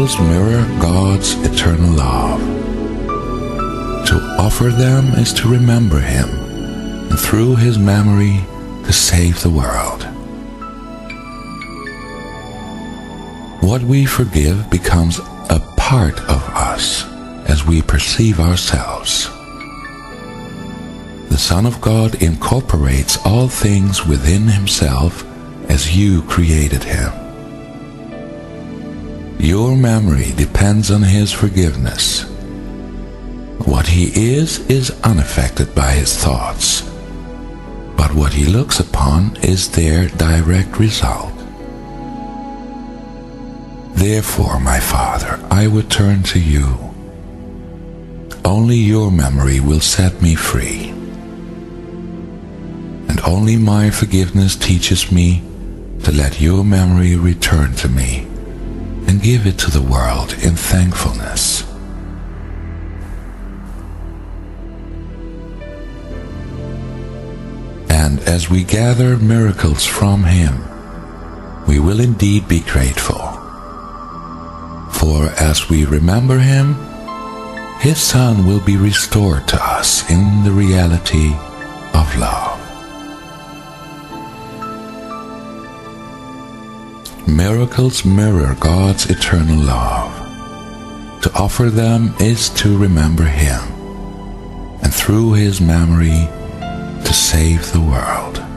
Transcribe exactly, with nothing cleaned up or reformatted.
Miracles mirror God's eternal love. To offer them is to remember Him, and through His memory to save the world. What we forgive becomes a part of us as we perceive ourselves. The Son of God incorporates all things within Himself as you created Him. Your memory depends on His forgiveness. What He is is unaffected by His thoughts, but what He looks upon is their direct result. Therefore, my Father, I would turn to you. Only your memory will set me free, and only my forgiveness teaches me to let your memory return to me and give it to the world in thankfulness. And as we gather miracles from Him, we will indeed be grateful. For as we remember Him, His Son will be restored to us in the reality of love. Miracles mirror God's eternal love. To offer them is to remember Him, and through His memory to save the world.